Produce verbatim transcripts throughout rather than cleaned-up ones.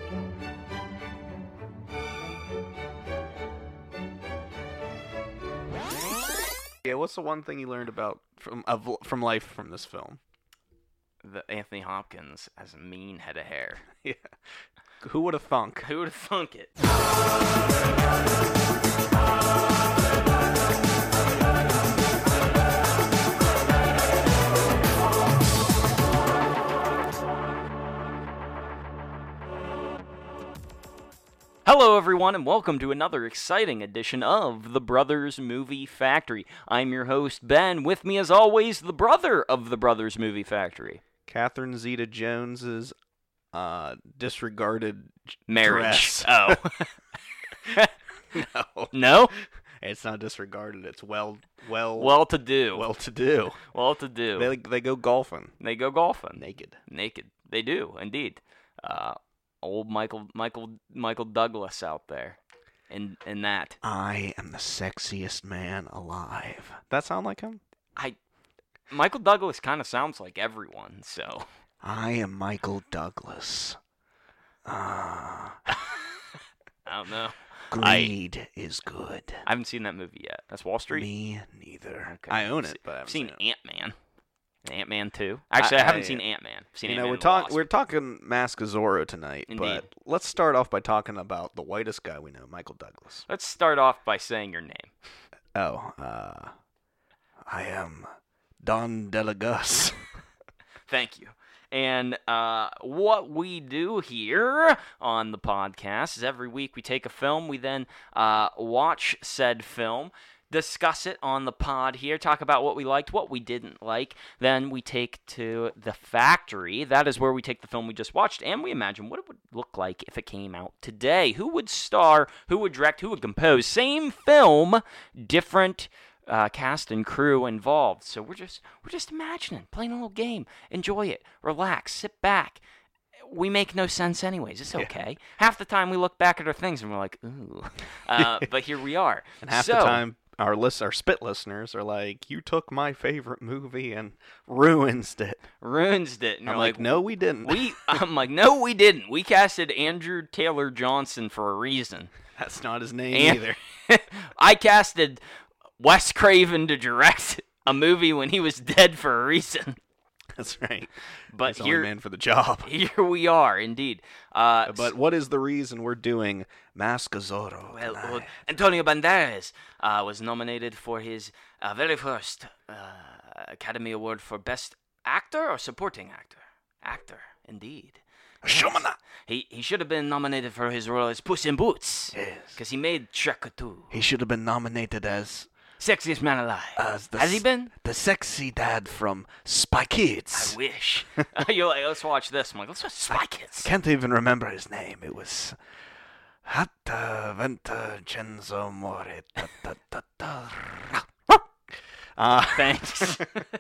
Yeah, what's the one thing you learned about from of, from life from this film? The Anthony Hopkins has a mean head of hair. Yeah. Who would have thunk? Who would have thunk it? Hello, everyone, and welcome to another exciting edition of the Brothers Movie Factory. I'm your host, Ben. With me, as always, the brother of the Brothers Movie Factory. Catherine Zeta-Jones's uh, disregarded Marriage. dress. Oh. No. No? It's not disregarded. It's well, well, Well-to-do. well-to-do. Well-to-do. They they go golfing They go golfing. naked. Naked. They do, indeed. Uh, old Michael Michael Michael Douglas out there. In in that. I am the sexiest man alive. That sound like him? I Michael Douglas kind of sounds like everyone, so. I am Michael Douglas. Ah, I don't know. greed is good. I haven't seen that movie yet. That's Wall Street? Me neither. Okay. I own Se- it, but I haven't I've seen, seen it. Ant-Man. Ant-Man two. Actually, I, I- haven't I- seen Ant-Man. I've seen You know, Ant-Man we're and the talking Wasp. we're talking Mask of Zorro tonight, Indeed. but let's start off by talking about the whitest guy we know, Michael Douglas. Let's start off by saying your name. Oh, uh, I am Don Delagus. Thank you. And uh, what we do here on the podcast is every week we take a film, we then uh, watch said film, discuss it on the pod here, talk about what we liked, what we didn't like. Then we take to the factory. That is where we take the film we just watched, and we imagine what it would look like if it came out today. Who would star, who would direct, who would compose. Same film, different uh, cast and crew involved. So we're just we're just imagining, playing a little game. Enjoy it, relax, sit back. We make no sense anyways. It's okay. Yeah. Half the time we look back at our things and we're like, ooh. Uh, but here we are. And half so, the time, our list, our spit listeners are like, "You took my favorite movie and ruins it." Ruins it. And I'm you're like, "No, we didn't." we. I'm like, no, we didn't. We casted Andrew Taylor Johnson for a reason. That's not his name And either. I casted Wes Craven to direct a movie when he was dead for a reason. That's right. But He's here, only man for the job. here we are, indeed. Uh, But what is the reason we're doing Mask of Zorro Well, tonight? well, Antonio Banderas uh, was nominated for his uh, very first uh, Academy Award for Best Actor or Supporting Actor. Actor, indeed. Shumana. He he should have been nominated for his role as Puss in Boots. Yes. Because he made Shrek two. He should have been nominated as Sexiest man alive. as the Has he s- been? the sexy dad from Spy Kids. I wish. You're like, let's watch this. I'm like, let's watch Spy Kids. Can't even remember his name. It was Hatta Venta Cenzo More. Da, da, da, da. Uh, Thanks.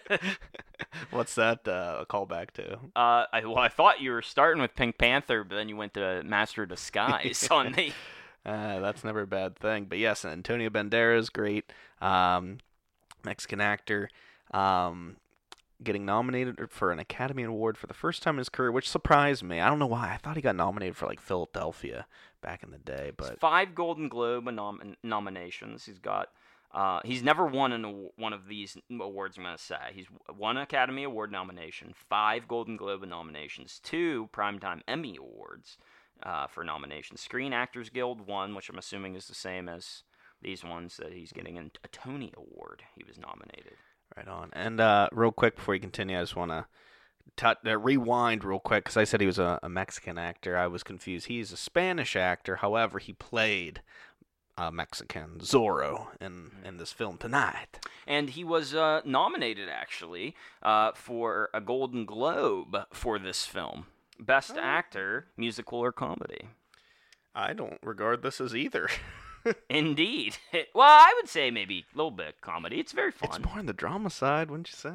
what's that uh, a callback to? Uh, I, well, I thought you were starting with Pink Panther, but then you went to Master of Disguise on me. Uh, that's never a bad thing. But yes, Antonio Banderas, great um, Mexican actor, um, getting nominated for an Academy Award for the first time in his career, which surprised me. I don't know why. I thought he got nominated for like Philadelphia back in the day, but Five Golden Globe nom- nominations. He's got. Uh, he's never won an aw- one of these awards. I'm gonna say he's won an Academy Award nomination, five Golden Globe nominations, two Primetime Emmy Awards uh, for nominations. Screen Actors Guild one, which I'm assuming is the same as these ones that he's getting an, a Tony Award. He was nominated. right on. And uh, real quick before you continue, I just want to T- uh, rewind real quick because I said he was a, a Mexican actor. I was confused. He's a Spanish actor. However, he played a Mexican Zorro in, in this film tonight. And he was uh, nominated, actually, uh, for a Golden Globe for this film. Best Oh. Actor, Musical or Comedy. I don't regard this as either. Indeed. Well, I would say maybe a little bit comedy. It's very fun. It's more on the drama side, wouldn't you say?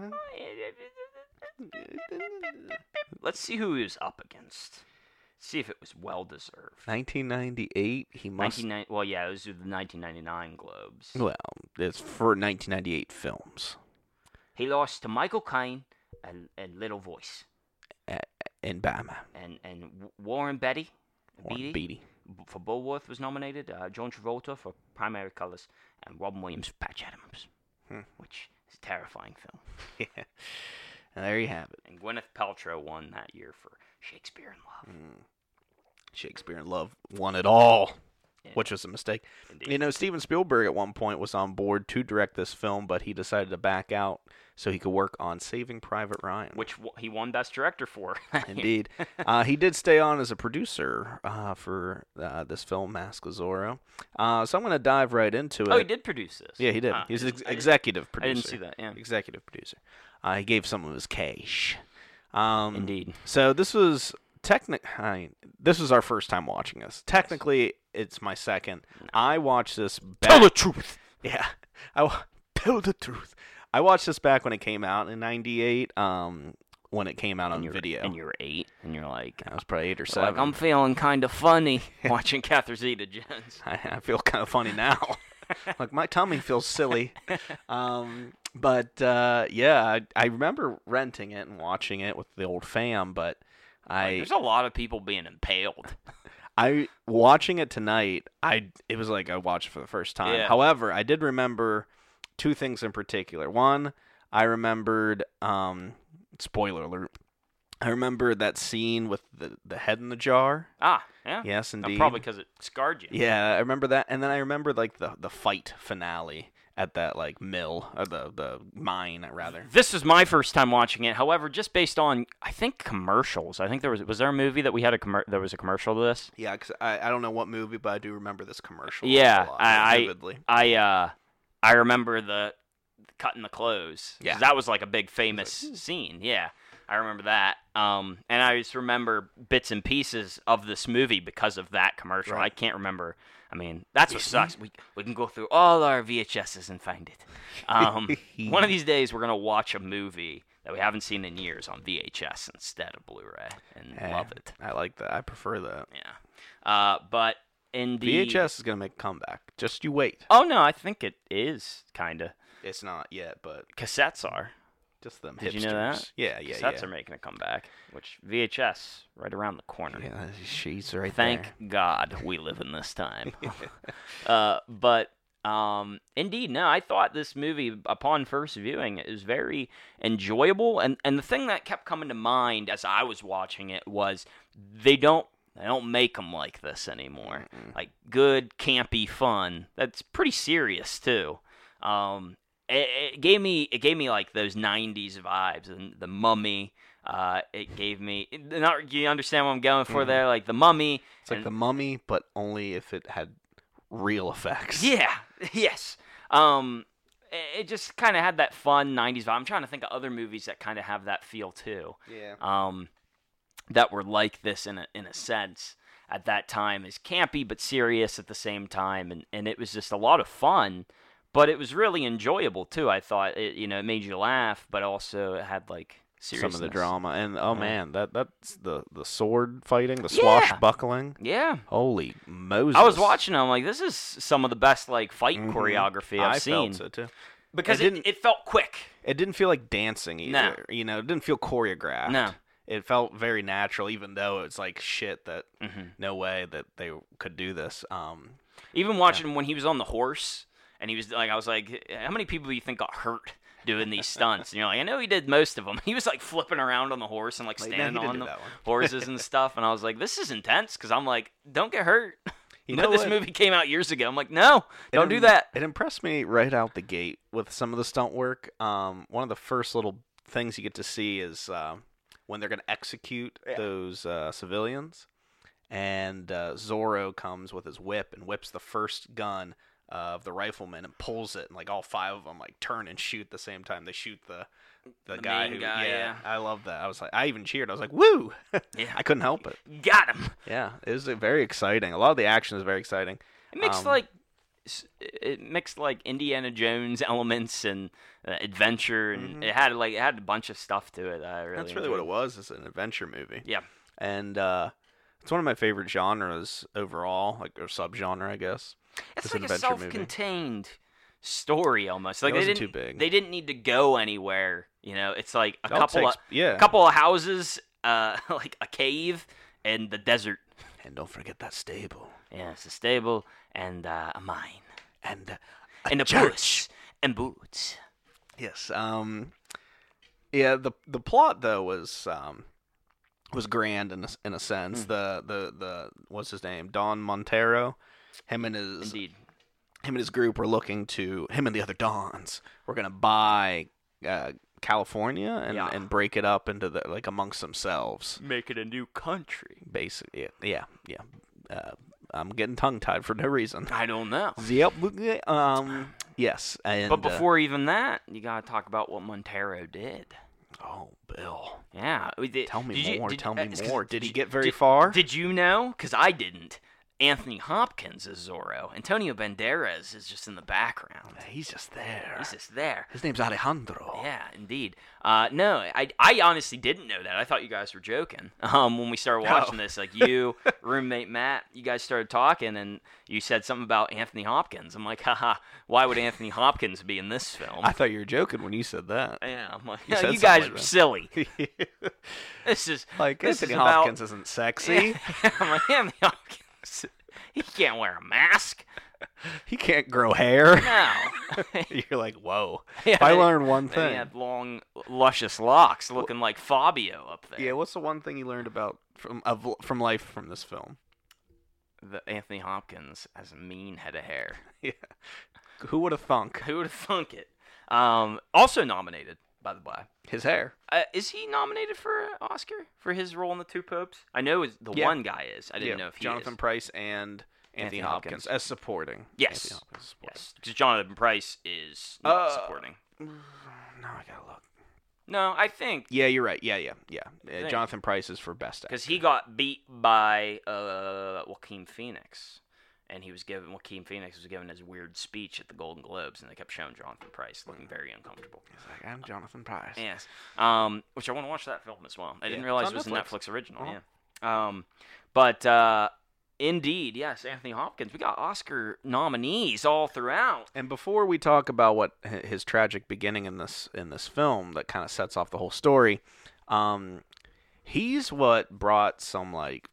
Let's see who he was up against. See if it was well-deserved. nineteen ninety-eight, he must... nineteen ninety Well, yeah, it was the nineteen ninety-nine Globes. Well, it's for nineteen ninety-eight films. He lost to Michael Caine and, and Little Voice. In Batman. And, and Warren Beatty. Beatty. Beatty. For Bulworth was nominated. Uh, John Travolta for primary colors, and Robin Williams for Patch Adams, Hmm. which is a terrifying film. Yeah. And there you have it. And Gwyneth Paltrow won that year for Shakespeare in Love. Mm. Shakespeare in Love won it all, Yeah. which was a mistake. Indeed. You know, Steven Spielberg at one point was on board to direct this film, but he decided to back out so he could work on Saving Private Ryan. Which w- he won Best Director for. Indeed. uh, he did stay on as a producer uh, for uh, this film, Mask of Zorro. Uh, so I'm going to dive right into it. Oh, he did produce this. Yeah, he did. Huh. He's I ex- didn't- I didn't- executive I producer. didn't see that, yeah. Executive producer. Uh, he gave some of his cash. Um, Indeed. So this was technic. I, this was our first time watching this. Technically, it's my second. I watched this back. Tell the truth. Yeah, I wa- tell the truth. I watched this back when it came out in ninety-eight. Um, when it came out on And you're, video, and you're eight, and you're like, I was probably eight or like seven. I'm feeling kind of funny watching Catherine Zeta-Jones. I, I feel kind of funny now. Like my tummy feels silly. Um, but uh, yeah, I, I remember renting it and watching it with the old fam. But Like, I, there's a lot of people being impaled. I watching it tonight. I it was like I watched it for the first time. Yeah. However, I did remember two things in particular. One, I remembered. Um, spoiler alert. I remember that scene with the the head in the jar. Ah, yeah. Yes, Uh, indeed. probably because it scarred you. Yeah, I remember that, and then I remember like the the fight finale at that like mill or the the mine rather. This was my first time watching it. However, just based on I think commercials. I think there was was there a movie that we had a commer- there was a commercial to this. Yeah, because I, I don't know what movie, but I do remember this commercial. Yeah, a lot, I- vividly. I uh I remember the cutting the clothes. 'Cause Yeah. that was like a big famous scene. Yeah, I remember that. Um, and I just remember bits and pieces of this movie because of that commercial. Right. I can't remember. I mean, that's what sucks. We we can go through all our V H Ses and find it. Um, one of these days, we're gonna watch a movie that we haven't seen in years on V H S instead of Blu-ray, and Eh, love it. I like that. I prefer that. Yeah. Uh, but in the V H S is gonna make a comeback. Just you wait. Oh no, I think it is kind of. It's not yet, but Cassettes are. just them Did hipsters. you know that? Yeah, yeah, Cassettes yeah. are making a comeback, which V H S right around the corner. Yeah, she's right Thank there. God we live in this time. uh, but um, indeed, no, I thought this movie, upon first viewing, is very enjoyable. And, and the thing that kept coming to mind as I was watching it was they don't they don't make them like this anymore. Mm-mm. Like good, campy fun. That's pretty serious too. Um, it, it gave me it gave me like those nineties vibes, and the Mummy. Uh, it gave me. Not, you understand what I'm going for Mhm. there? Like the Mummy. It's like and- the Mummy, but only if it had real effects. Yeah. Yes. Um, it, it just kind of had that fun nineties vibe. I'm trying to think of other movies that kind of have that feel too. Yeah. Um, that were like this in a in a sense at that time, is campy but serious at the same time, and and it was just a lot of fun. But it was really enjoyable too. I thought it, you know, it made you laugh, but also it had like Some seriousness. of the drama and oh Yeah. man, that that's the the sword fighting, the Yeah. swashbuckling. Yeah. Holy Moses! I was watching them like this is some of the best like fight Mhm. choreography I've I seen felt so too. because It it, didn't- it felt quick. It didn't feel like dancing either. No. You know, it didn't feel choreographed. No. It felt very natural, even though it's like shit that hmm no way that they could do this. Um, Even watching him when he was on the horse and he was like, I was like, how many people do you think got hurt doing these stunts? And you're like, I know he did most of them. He was like flipping around on the horse and like like, no, standing he didn't on do the that one. horses and stuff. And I was like, this is intense because I'm like, don't get hurt. You but know this what? movie came out years ago. I'm like, no, It don't do im- that. It impressed me right out the gate with some of the stunt work. Um, one of the first little things you get to see is uh, when they're going to execute Yeah. those uh, civilians, and uh, Zorro comes with his whip and whips the first gun of the rifleman and pulls it, and like all five of them like turn and shoot at the same time. They shoot the the, The guy main who, guy, yeah. I love that. I was like, I even cheered. I was like, woo! Yeah. I couldn't help it. Got him. Yeah, it was uh, very exciting. A lot of the action is very exciting. It mixed Um, like s- it mixed like Indiana Jones elements and uh, adventure, and Mhm. it had like it had a bunch of stuff to it. I really That's really what it enjoyed. was. It's an adventure movie. Yeah. And uh, it's one of my favorite genres overall, like or subgenre, I guess. It's It's like an a adventure movie. self-contained story almost. Like It they wasn't didn't too big. they didn't need to go anywhere. You know, it's like a It all couple takes- of yeah. a couple of houses, uh, like a cave and the desert. And don't forget that stable. Yes, a stable and uh, a mine. And uh, a and a church. puss. And boots. Yes. Um. Yeah. The the plot though was um was grand in a, in a sense. Mm. The the the what's his name? Don Montero. Him and his Indeed. him and his group were looking to him and the other Dons were gonna buy uh, California and, Yeah. and break it up into the like amongst themselves. Make it a new country. Basically, yeah, yeah. yeah. Uh, I'm getting tongue tied for no reason. I don't know. Yep. Um. Yes. And, But uh, before even that, you gotta talk about what Montero did. oh, Bill, Yeah. we did- tell me did you- more. did- tell uh, me 'cause more. Did he you- get very did- far? Did you know? Because I didn't. Anthony Hopkins is Zorro. Antonio Banderas is just in the background. He's just there. He's just there. His name's Alejandro. Yeah, indeed. Uh, no, I, I honestly didn't know that. I thought you guys were joking. Um, when we started watching No. this, like you, roommate Matt, you guys started talking, and you said something about Anthony Hopkins. I'm like, haha, why would Anthony Hopkins be in this film? I thought you were joking when you said that. yeah, I'm like, You "No, said you something guys like are that." silly. This is like this Anthony is about- Hopkins isn't sexy. I'm like, Anthony Hopkins. He can't wear a mask. He can't grow hair. No. You're like, whoa. Yeah, if I they- learned one He thing. had long, luscious locks, looking like Fabio up there. Yeah, what's the one thing you learned about from of, from life from this film? The Anthony Hopkins has a mean head of hair. Yeah. Who would have thunk? Who would have thunk it? Um, also nominated, by the way. His hair. Uh, is he nominated for an Oscar for his role in The Two Popes? I know is- the Yeah. one guy is. I didn't yeah. know if he Jonathan is. Price and Anthony, Anthony Hopkins. Hopkins. as supporting. Yes. Anthony Hopkins is supporting. Yes, because Jonathan Price is not Uh, supporting. No, I gotta look. No, I think Yeah, you're right. Yeah, yeah, yeah. Uh, think- Jonathan Price is for best actor. because he got beat by uh, Joaquin Phoenix, and he was given Joaquin Phoenix was given his weird speech at the Golden Globes, and they kept showing Jonathan Price looking very uncomfortable. He's like, I'm Jonathan Price. Yes, um, which I want to watch that film as well. I didn't Yeah, realize it's it was on a Netflix. Netflix original. Uh-huh. Yeah, um, but uh, indeed, yes, Anthony Hopkins. We got Oscar nominees all throughout. And before we talk about what h- his tragic beginning in this in this film that kind of sets off the whole story, um, he's what brought some like,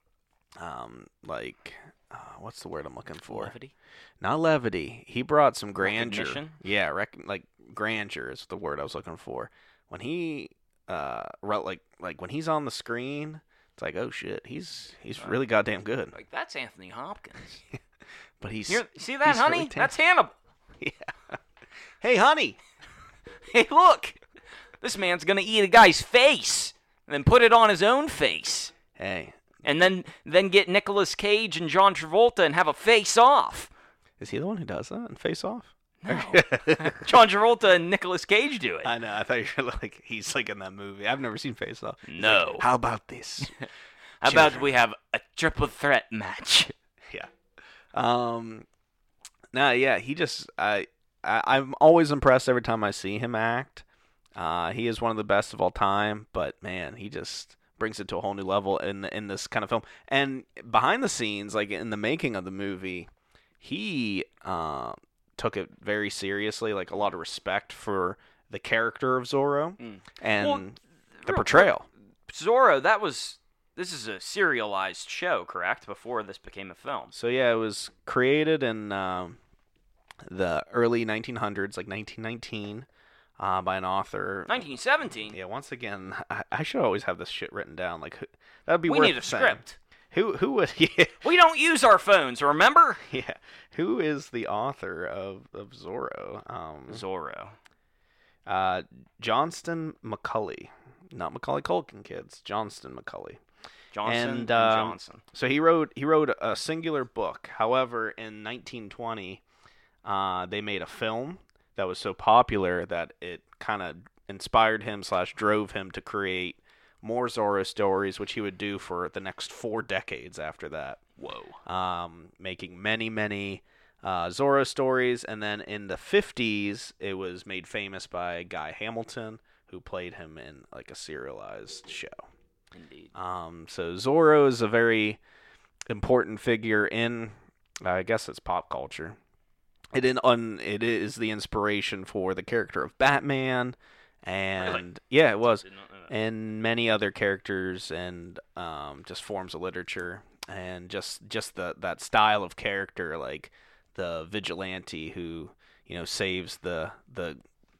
um, like, uh, what's the word I'm looking for? Levity. Not levity. He brought some grandeur. Recognition? Yeah, rec- like grandeur is the word I was looking for. When he, uh, wrote, like like when he's on the screen, it's like, oh shit, he's he's really goddamn good. Like that's Anthony Hopkins. But he's Here, see that, he's honey? really tan- That's Hannibal. yeah. Hey, honey. Hey, look, this man's gonna eat a guy's face and then put it on his own face, Hey, and then then get Nicolas Cage and John Travolta and have a face off. is he the one who does that in Face Off? No. John Travolta and Nicolas Cage do it. I know. I thought you were like he's like in that movie. I've never seen Face Off. He's No. like, how about this? How about children. we have a triple threat match? Yeah. Um. Nah. Yeah. He just. I, I. I'm always impressed every time I see him act. Uh. He is one of the best of all time. But man, he just brings it to a whole new level in in this kind of film. And behind the scenes, like in the making of the movie, he um took it very seriously. Like a lot of respect for the character of Zorro Mm. and Well, the real- portrayal. Zorro, that was. This is a serialized show, correct? Before this became a film. So yeah, it was created in um, the early nineteen hundreds, like nineteen nineteen, uh, by an author. nineteen seventeen. Yeah, once again, I, I should always have this shit written down. Like, that would be We worth need a saying. script. Who who would yeah, We don't use our phones, remember? yeah who is the author of of Zorro? Um, Zorro. uh, Johnston McCulley, not Macaulay Culkin, kids. Johnston McCulley. Johnson And, and, um, Johnson. So he wrote he wrote a singular book. However, in nineteen twenty, uh, they made a film that was so popular that it kind of inspired him slash drove him to create more Zorro stories, which he would do for the next four decades after that. Whoa. Um, making many many uh, Zorro stories, and then in the fifties, it was made famous by Guy Hamilton, who played him in like a serialized show. Indeed. Um, so Zorro is a very important figure in, I guess it's pop culture. It in un, it is the inspiration for the character of Batman, and Really? yeah, it was, Did not know that. and many other characters and um, just forms of literature. and just just the that style of character, like the vigilante who you know saves the the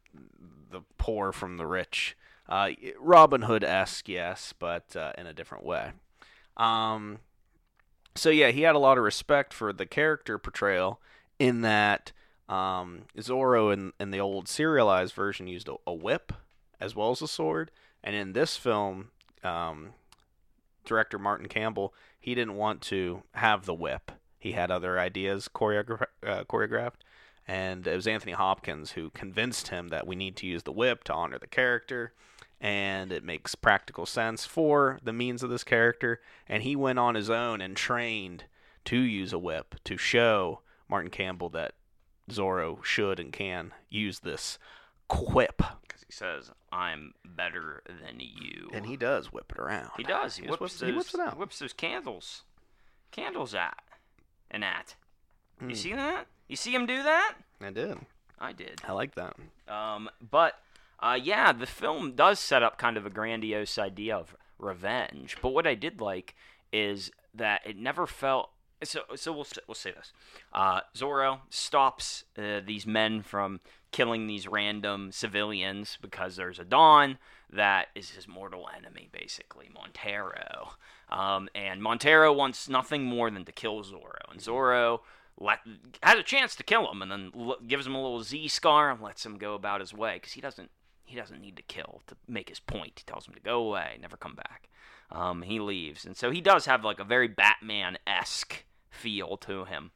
the poor from the rich. Uh, Robin Hood-esque, yes, but uh, in a different way. Um, so yeah, he had a lot of respect for the character portrayal in that um, Zorro in, in the old serialized version used a, a whip as well as a sword, and in this film, um, director Martin Campbell, he didn't want to have the whip. He had other ideas choreogra- uh, choreographed, and it was Anthony Hopkins who convinced him that we need to use the whip to honor the character, and it makes practical sense for the means of this character, and he went on his own and trained to use a whip to show Martin Campbell that Zorro should and can use this quip. Because he says, I'm better than you. And he does whip it around. He does. He, He whips, whips- those, he whips it out. He whips those candles. Candles at. And at. You Hmm. see that? You see him do that? I did. I did. I like that. Um, but, uh, yeah, the film does set up kind of a grandiose idea of revenge. But what I did like is that it never felt... So, so we'll we'll say this. Uh, Zorro stops uh, these men from killing these random civilians because there's a Don that is his mortal enemy, basically, Montero. Um, and Montero wants nothing more than to kill Zorro. And Zorro let, has a chance to kill him, and then l- gives him a little Z scar and lets him go about his way because he doesn't he doesn't need to kill to make his point. He tells him to go away, never come back. Um, he leaves, and so he does have like a very Batman-esque feel to him.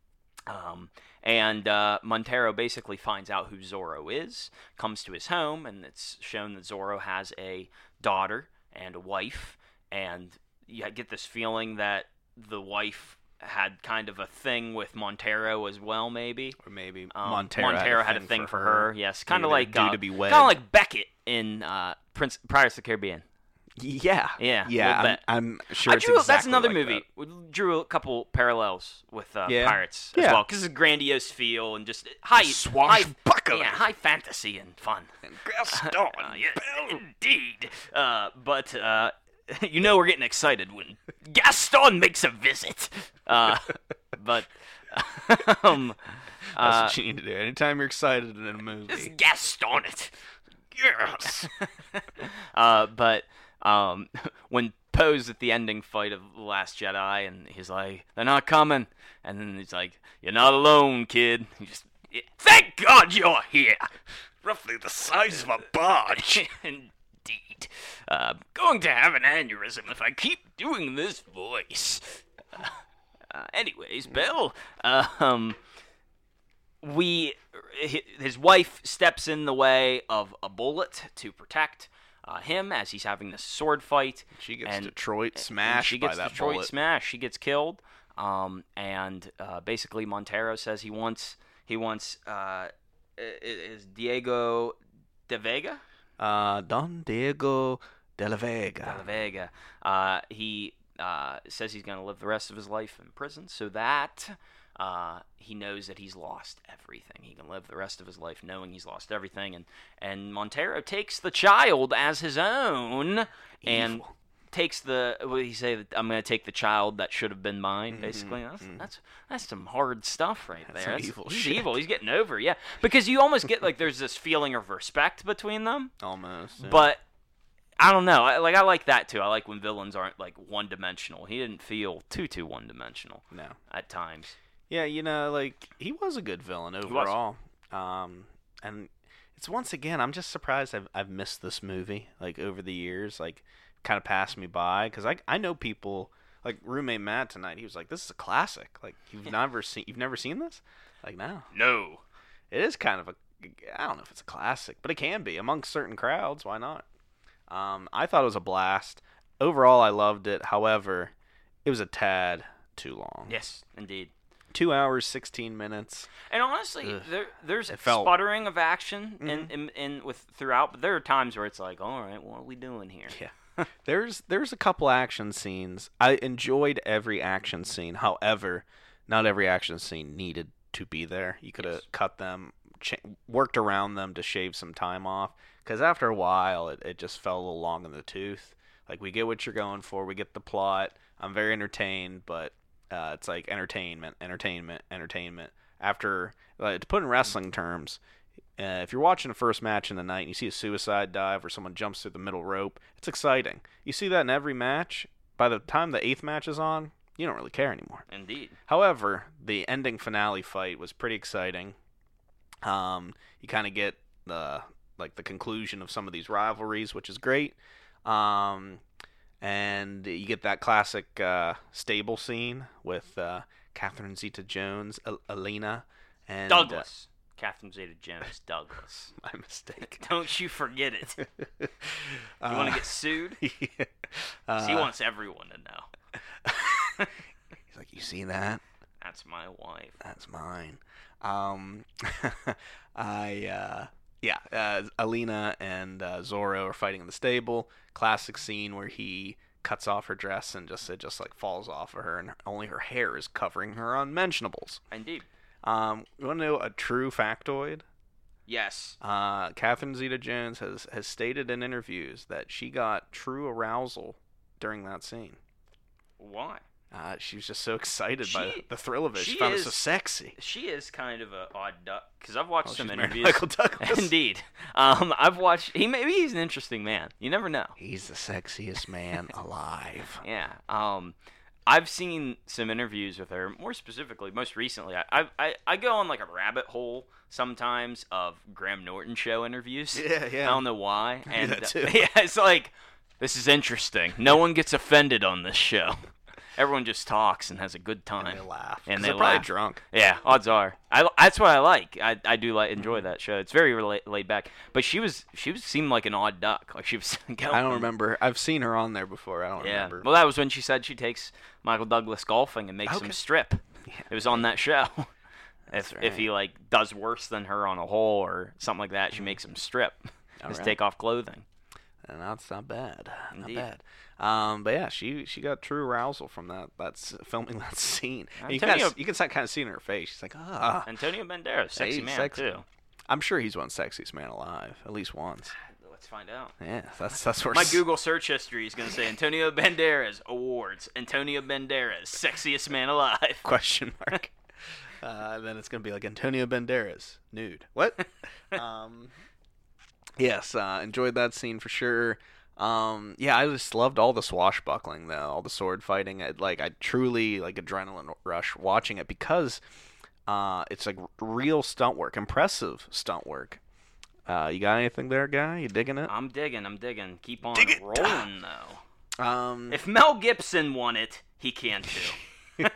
Um, and uh, Montero basically finds out who Zorro is, comes to his home, and it's shown that Zorro has a daughter and a wife, and you get this feeling that the wife had kind of a thing with Montero as well, maybe. Or maybe Um, Montero, Montero had a thing, for her. Yes, kind of Maybe like they're due uh, to be wed. kind of like Beckett in uh, Prince Pirates of the Caribbean. Yeah. Yeah, a Yeah. little I'm, bit. I'm sure I it's drew exactly that's another like movie. We drew a couple parallels with uh, Yeah. Pirates as Yeah. well, because it's a grandiose feel and just high, high, Swashbuckling. yeah, high fantasy and fun. that. Gaston. Uh, yeah, indeed. Uh, but uh, you know we're getting excited when Gaston makes a visit. Uh, but um, That's uh, what you need to do. Anytime you're excited in a just movie. Gaston it. Yes. uh, but um, when Poe's at the ending fight of The Last Jedi, and he's like, "They're not coming," and then he's like, "You're not alone, kid." He just, thank God you're here. Roughly the size of a barge. Indeed. Uh, I'm going to have an aneurysm if I keep doing this voice. Uh, uh, anyways, Bill, uh, um, we, his wife steps in the way of a bullet to protect uh, him as he's having this sword fight. She gets and, Detroit and smashed she gets by that Detroit bullet. smashed. She gets killed. Um, and uh, basically Montero says he wants he wants uh, is Diego de Vega. Uh, Don Diego de la De la Vega. Vega. Uh, he uh, says he's going to live the rest of his life in prison so that uh, he knows that he's lost everything. He can live the rest of his life knowing he's lost everything. And, and Montero takes the child as his own and Evil. takes the, what did he say? I'm going to take the child that should have been mine, Mhm, basically. That's, mhm. that's that's some hard stuff right That's there. some That's, evil he's shit. evil. He's getting over, yeah. Because you almost get like there's this feeling of respect between them. Almost. yeah. But I don't know. I, like I like that too. I like when villains aren't like one dimensional. He didn't feel too too one dimensional No. at times. Yeah, you know, like, he was a good villain was. overall. Um, and it's once again, I'm just surprised I've, I've missed this movie, like, over the years. Like, kind of passed me by. Because I, I know people, like, roommate Matt tonight, he was like, this is a classic. Like, you've never seen, you've never seen this? Like, no. No. It is kind of a, I don't know if it's a classic, but it can be. Amongst certain crowds, why not? Um, I thought it was a blast. Overall, I loved it. However, it was a tad too long. Yes, indeed. Two hours, sixteen minutes. And honestly, Ugh. there there's It felt- sputtering of action in, Mhm. in in with throughout, but there are times where it's like, all right, what are we doing here? Yeah. there's there's a couple action scenes. I enjoyed every action scene. However, not every action scene needed to be there. You could have Yes. cut them, ch- worked around them to shave some time off. Because after a while, it, it just fell a little long in the tooth. Like, we get what you're going for. We get the plot. I'm very entertained, but uh, it's like entertainment, entertainment, entertainment. After, like, to put in wrestling terms, uh, if you're watching the first match in the night and you see a suicide dive or someone jumps through the middle rope, it's exciting. You see that in every match. By the time the eighth match is on, you don't really care anymore. Indeed. However, the ending finale fight was pretty exciting. Um, you kind of get the like the conclusion of some of these rivalries, which is great. Um, and you get that classic uh, stable scene with uh, Catherine Zeta-Jones, El- Elena, and Douglas. Uh, Catherine Zeta-Jones, Douglas. My mistake. Don't you forget it. You uh, want to get sued? Yeah. Uh, he wants everyone to know. He's like, you see that? That's my wife. That's mine. Um, I, uh, yeah, uh, Alina and uh, Zorro are fighting in the stable. Classic scene where he cuts off her dress and just it just like falls off of her, and only her hair is covering her unmentionables. Indeed. Um, you want to know a true factoid? Yes. Uh, Catherine Zeta-Jones has has stated in interviews that she got true arousal during that scene. Why? Uh, she was just so excited she, by the thrill of it. She, she found is, it so sexy. She is kind of a odd duck because I've watched oh, some she's interviews. Michael Douglas. Indeed, um, I've watched. He maybe he's an interesting man. You never know. He's the sexiest man alive. Yeah. Um, I've seen some interviews with her. More specifically, most recently, I I I go on like a rabbit hole sometimes of Graham Norton show interviews. Yeah, yeah. I don't know why. And that too. Uh, yeah, it's like this is interesting. No one gets offended on this show. Everyone just talks and has a good time. And they laugh. And they're they probably laugh. drunk. Yeah, odds are. I, that's what I like. I, I do like enjoy that show. It's very rela- laid back. But she was she was seemed like an odd duck. Like she was. I don't remember. I've seen her on there before. I don't yeah. remember. Well, that was when she said she takes Michael Douglas golfing and makes Okay. him strip. Yeah. It was on that show. That's if right. if he like does worse than her on a hole or something like that, she makes him strip. All Just right. take off clothing. And that's not bad. Indeed. Not bad. Um, but yeah, she she got true arousal from that. That's filming that scene. And you can Antonio- you can kind of see it in her face. She's like, ah. Antonio Banderas, sexy Hey, man sexy. too. I'm sure he's one sexiest man alive, at least once. Let's find out. Yeah, that's that's where My s- Google search history is going to say Antonio Banderas awards. Antonio Banderas, sexiest man alive. question mark. uh, and then it's gonna be like Antonio Banderas nude. What? um, yes, uh, enjoyed that scene for sure. Um, yeah, I just loved all the swashbuckling though, all the sword fighting. I, like I truly like adrenaline rush watching it because uh, it's like real stunt work, impressive stunt work. Uh, you got anything there, guy? You digging it? I'm digging, I'm digging. Keep on Dig it. rolling, though. Um, If Mel Gibson won it, he can too.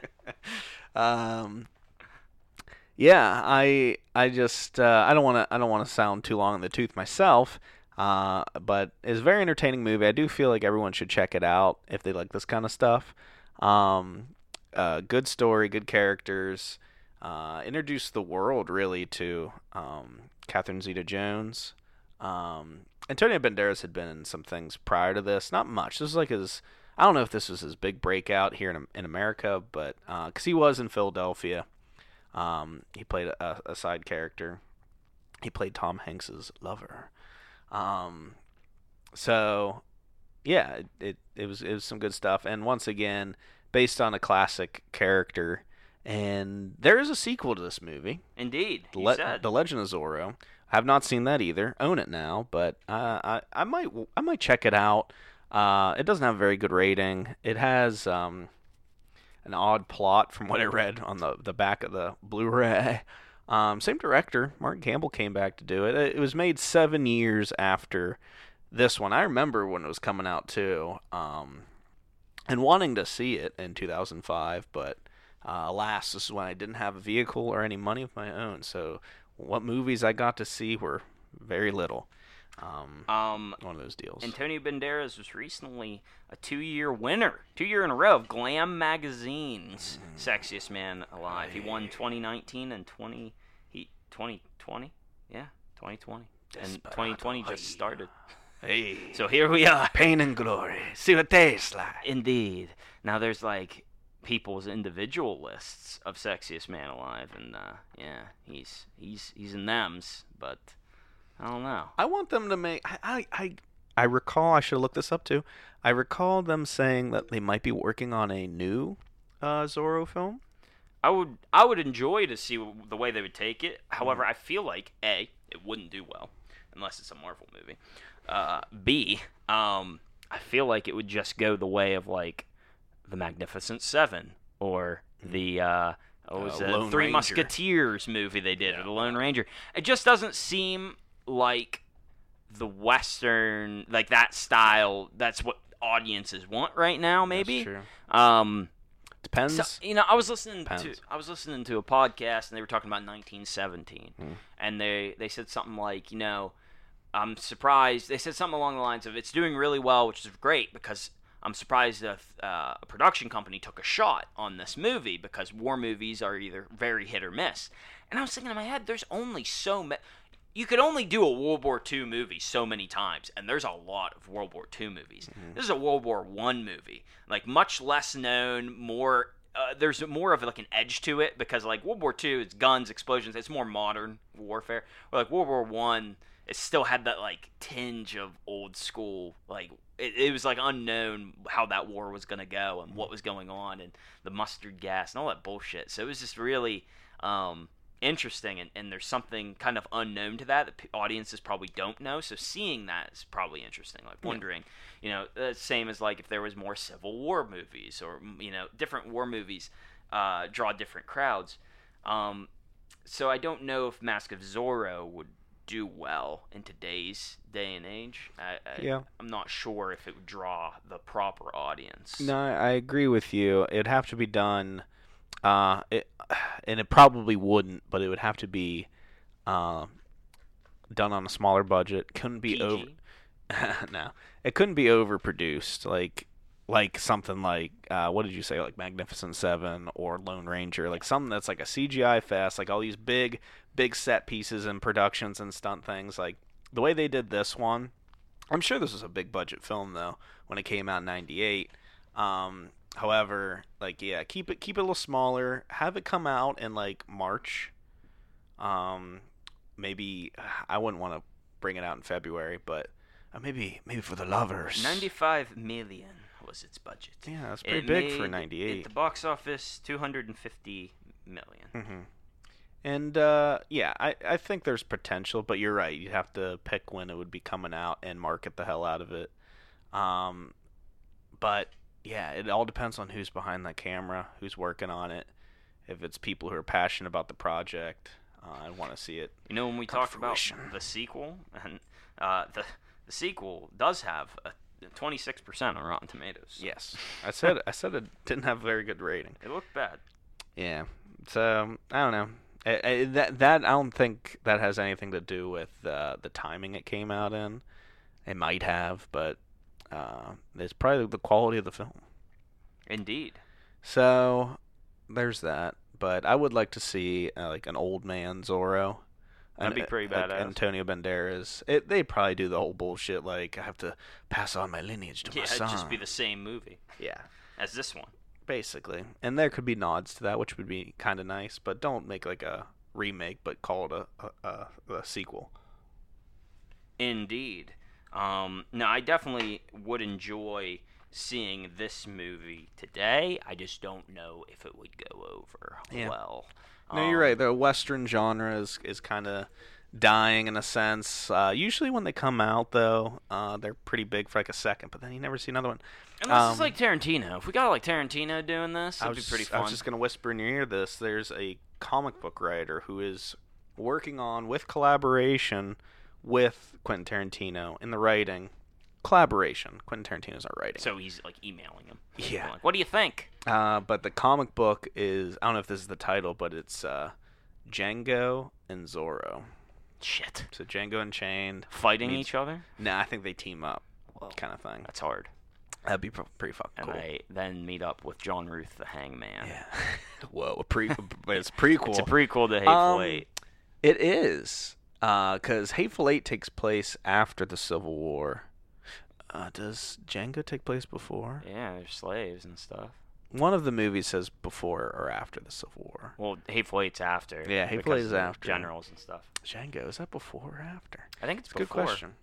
um, yeah, I I just uh, I don't want to I don't want to sound too long in the tooth myself. Uh, but it's a very entertaining movie. I do feel like everyone should check it out if they like this kind of stuff. Um, uh, good story, good characters. Uh, introduced the world really to um, Catherine Zeta-Jones. Um, Antonio Banderas had been in some things prior to this, not much. This was like his. I don't know if this was his big breakout here in in America, but because uh, he was in Philadelphia, um, he played a, a side character. He played Tom Hanks's lover. Um, so yeah, it, it it was it was some good stuff, and once again, based on a classic character. And there is a sequel to this movie. Indeed, The, you Le- said. The Legend of Zorro. I have not seen that either. Own it now, but uh, I I might I might check it out. Uh, it doesn't have a very good rating. It has um, an odd plot from what I read on the the back of the Blu-ray. Um, same director, Martin Campbell, came back to do it. It was made seven years after this one. I remember when it was coming out too, um, and wanting to see it in two thousand five, but. Uh, alas, this is when I didn't have a vehicle or any money of my own, so what movies I got to see were very little. Um, um, one of those deals. Antonio Banderas was recently a two-year winner, two year in a row of Glam Magazine's Mm. Sexiest Man Alive. He won twenty nineteen and twenty he twenty twenty, yeah, twenty twenty, and twenty twenty just started. Hey, So here we are. pain and glory. See what tastes like. Indeed. Now there's like people's individual lists of sexiest man alive, and uh, yeah, he's he's he's in them's, but I don't know. I want them to make. I, I, I, I recall, I should have looked this up too. I recall them saying that they might be working on a new uh, Zorro film. I would I would enjoy to see the way they would take it. However, Mm. I feel like A, it wouldn't do well unless it's a Marvel movie. Uh, B, um, I feel like it would just go the way of like the Magnificent Seven or the uh, what was Uh, it, Lone Three Ranger. Musketeers movie they did, Yeah. or the Lone Ranger. It just doesn't seem like the Western, like that style. That's what audiences want right now. Maybe. That's true. Um, Depends. so, you know, I was listening Depends. to I was listening to a podcast and they were talking about nineteen seventeen, Mm. and they they said something like, you know, I'm surprised. They said something along the lines of it's doing really well, which is great because I'm surprised if uh, a production company took a shot on this movie because war movies are either very hit or miss. And I was thinking in my head, there's only so many. You could only do a World War Two movie so many times, and there's a lot of World War Two movies. Mm-hmm. This is a World War One movie, like much less known, more. Uh, there's more of like an edge to it because like World War Two, it's guns, explosions. It's more modern warfare. Or like World War One, it still had that like tinge of old school. Like it, it was like unknown how that war was gonna go and what was going on and the mustard gas and all that bullshit. So it was just really. Um, interesting and, and there's something kind of unknown to that that p- audiences probably don't know, so seeing that is probably interesting, like wondering yeah. you know the same as like if there was more Civil War movies or you know different war movies uh, draw different crowds. Um, so I don't know if Mask of Zorro would do well in today's day and age. I, I, Yeah. I'm not sure if it would draw the proper audience. No, I agree with you. It'd have to be done, uh, it, and it probably wouldn't, but it would have to be uh, done on a smaller budget. Couldn't be P G. over. No, it couldn't be overproduced. Like, like something like uh, what did you say? Like Magnificent Seven or Lone Ranger. Like something that's like a C G I fest. Like all these big, big set pieces and productions and stunt things. Like the way they did this one. I'm sure this was a big budget film though when it came out in ninety-eight. Um, however, like yeah, keep it keep it a little smaller. Have it come out in like March. Um, maybe I wouldn't want to bring it out in February, but uh, maybe maybe for the lovers. ninety-five million was its budget. Yeah, that's pretty It big made, for ninety-eight. At the box office, two hundred fifty million. Mm-hmm. And uh, yeah, I, I think there's potential, but you're right. You'd have to pick when it would be coming out and market the hell out of it. Um, but yeah, it all depends on who's behind that camera, who's working on it. If it's people who are passionate about the project, uh, I want to see it. You know, when we come to talked about fruition. the sequel, and uh, the the sequel does have a twenty-six percent on Rotten Tomatoes. Yes, I said I said it didn't have a very good rating. It looked bad. Yeah, so I don't know. I, I, that that I don't think that has anything to do with uh, the timing it came out in. It might have, but uh, it's probably the quality of the film. Indeed. So there's that. But I would like to see uh, like an old man Zorro. That'd be An- pretty like badass. Antonio Banderas. It they probably do the whole bullshit like I have to pass on my lineage to Yeah, my it'd son. just be the same movie yeah. as this one. Basically, and there could be nods to that, which would be kind of nice. But don't make like a remake, but call it a a, a, a sequel. Indeed. Um, no, I definitely would enjoy seeing this movie today. I just don't know if it would go over Yeah. well. No, you're Um, right. The Western genre is is kind of dying in a sense. Uh, usually, when they come out, though, uh, they're pretty big for like a second, but then you never see another one. And this Um, is like Tarantino. If we got like Tarantino doing this, I it'd was, be pretty I fun. was just gonna whisper in your ear this. There's a comic book writer who is working on with collaboration with Quentin Tarantino in the writing. Collaboration. Quentin Tarantino's not writing. So he's like emailing him. Yeah. Like, what do you think? Uh, but the comic book is I don't know if this is the title, but it's uh, Django and Zorro. Shit. So Django Unchained. Fighting means- each other? Nah, I think they team up, Whoa. kind of thing. That's hard. That'd be pro- pretty fucking And cool. I then meet up with John Ruth, the Hangman. Yeah. Whoa, a pre. It's prequel. It's a prequel to Hateful Um, Eight. It is, because Hateful Eight takes place after the Civil War. Uh, does Django take place before? Yeah, they're slaves and stuff. One of the movies says before or after the Civil War. Well, Hateful Eight's after. Yeah, Hateful because Eight's of the after. Generals and stuff. Django, is that before or after? I think it's It's a good before. question.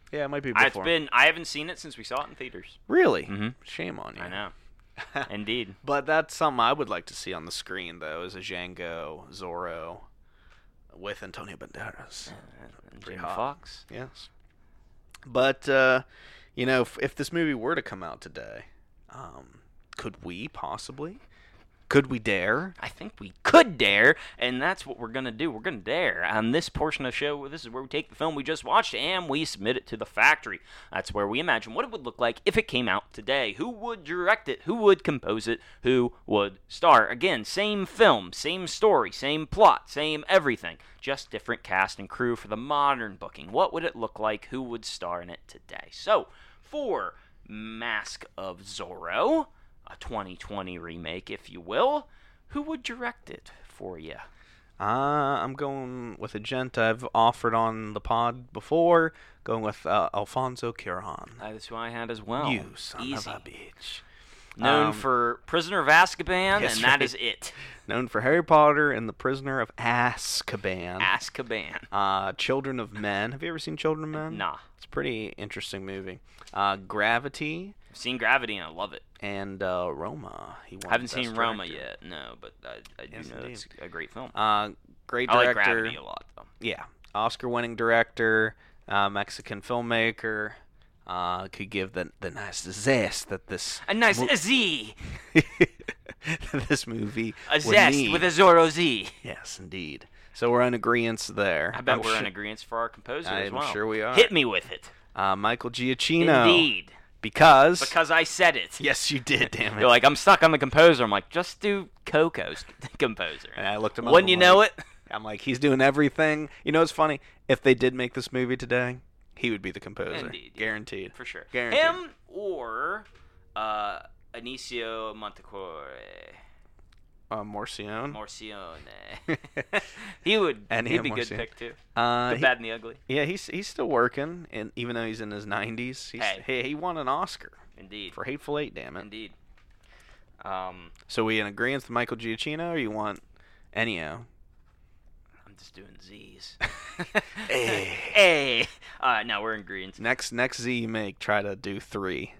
Yeah, it might be I- It's before. been. I haven't seen it since we saw it in theaters. Really? Mhm. Shame on you. I know. Indeed. But that's something I would like to see on the screen, though, is a Django Zorro with Antonio Banderas. And Pretty Jamie hot. Foxx. Yes. But, uh, you know, if, if this movie were to come out today, um, could we possibly? Could we dare? I think we could dare, and that's what we're going to do. We're going to dare. On this portion of the show, this is where we take the film we just watched and we submit it to the factory. That's where we imagine what it would look like if it came out today. Who would direct it? Who would compose it? Who would star? Again, same film, same story, same plot, same everything. Just different cast and crew for the modern booking. What would it look like? Who would star in it today? So, for Mask of Zorro, a twenty twenty remake, if you will, who would direct it for you? Uh, I'm going with a gent I've offered on the pod before, going with uh, Alfonso Cuarón. That's who I had as well. You son Easy. of a bitch. Known Um, for Prisoner of Azkaban, yes, and that right. is it. Known for Harry Potter and the Prisoner of Azkaban. Azkaban. Uh, Children of Men. Have you ever seen Children of Men? Nah. It's a pretty interesting movie. Uh, Gravity I've seen Gravity, and I love it. and uh, Roma. He won I haven't Best seen Roma Director. yet, no, but I, I do Yes, know indeed. it's a great film. Uh, great I like director. Gravity a lot, though. Yeah, Oscar-winning director, uh, Mexican filmmaker. Uh, could give the the nice zest that this A nice mo- Z. this movie A would zest need. with a Zorro Z. Yes, indeed. So we're in agreement there. I bet I'm we're su- in agreement for our composer I as am well. sure we are. Hit me with it. Uh, Michael Giacchino. Indeed. Because. Because I said it. Yes, you did. Damn it. You're like, I'm stuck on the composer. I'm like, just do Coco's composer. And I looked him up. Wouldn't I'm you know like- it? I'm like, he's doing everything. You know, it's funny. If they did make this movie today, he would be the composer. Indeed, yeah. Guaranteed. For sure. Guaranteed. Him or uh, Anicio Montecore. Uh, Morcione. Morcione. he would. Ennio he'd be a good Morricone. pick too. Uh, The he- Bad and the Ugly. yeah, he's he's still working, and even though he's in his nineties, he's, Hey. he he won an Oscar Indeed. for Hateful Eight. Damn it. Indeed. Um, So we in agreement with Michael Giacchino, or you want Ennio? I'm just doing Z's. Hey. Hey. Uh, no, we're in greens. Next next Z you make, try to do three.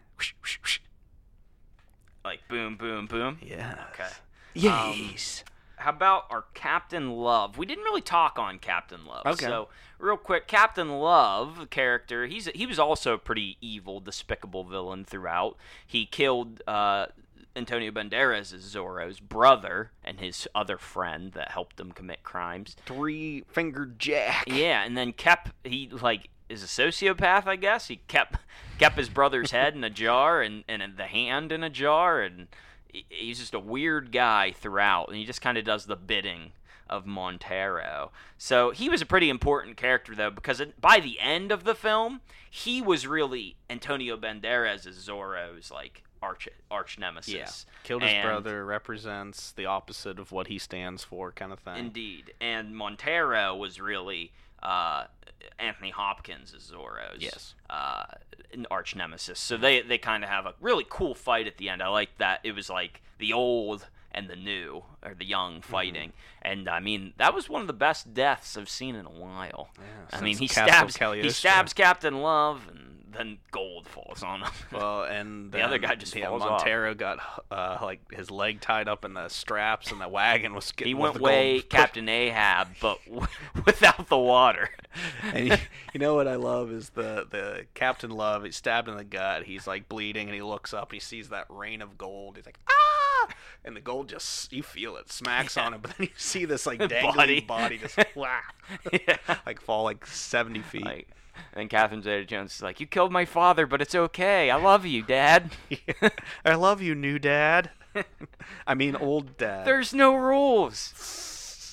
Like boom, boom, boom. Yeah. Okay. Yes. How about our Captain Love? We didn't really talk on Captain Love. Okay. So, real quick, Captain Love character, he's he was also a pretty evil, despicable villain throughout. He killed uh, Antonio Banderas' Zorro's brother and his other friend that helped him commit crimes. Three fingered Jack. Yeah, and then kept he like is a sociopath, I guess. He kept kept his brother's head in a jar and and the hand in a jar, and he- he's just a weird guy throughout, and he just kind of does the bidding of Montero. So he was a pretty important character though, because it, by the end of the film, he was really Antonio Banderas' Zorro's like arch arch nemesis. Yeah. Killed his And- brother, represents the opposite of what he stands for, kind of thing. Indeed. And Montero was really uh, Anthony Hopkins' Zorro's Yes. uh, an arch nemesis. So they, they kind of have a really cool fight at the end. I like that. It was like the old and the new, or the young fighting. Mm-hmm. And I mean, that was one of the best deaths I've seen in a while. Yeah, I mean, since he Castle stabs he Cagliostro. stabs Captain Love, and then gold falls on him. Well, and The other then, guy just yeah, falls off. Montero got uh, like his leg tied up in the straps, and the wagon was getting. He with went the way gold- Captain Ahab, but w- without the water. And you, you know what I love is the the Captain Love. He's stabbed in the gut. He's like bleeding, and he looks up. He sees that rain of gold. He's like, ah! And the gold just, you feel it, smacks on him. But then you see this like dangling Body. body, just whack, Yeah. like fall like seventy feet. Like, and Catherine Zeta-Jones is like, "You killed my father, but it's okay. I love you, Dad." I love you, new dad. I mean, old dad. There's no rules.